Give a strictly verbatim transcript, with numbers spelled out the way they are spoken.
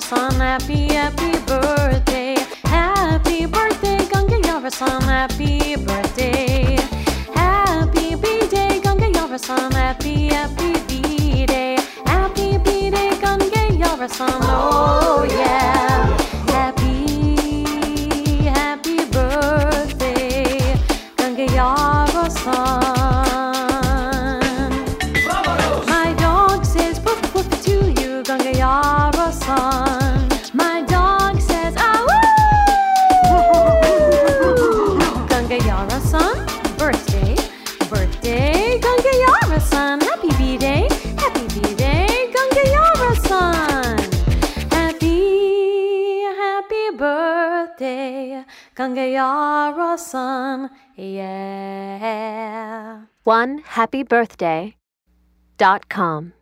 Gangayara-san, happy, happy birthday. Happy birthday, Gangayara-san, happy birthday. Happy B-Day, Gangayara-san, happy, happy B-Day. Happy B-Day, Gangayara-san, oh yeah. Happy, happy birthday, Gangayara-san. My dog says woof woof to you, Gangayara-san. My dog says ah woo. Gangayara-san, birthday, birthday, Gangayara-san. Happy B-Day, happy B-Day, Gangayara-san. Happy, happy birthday, Gangayara-san, yeah. one happy birthday dot com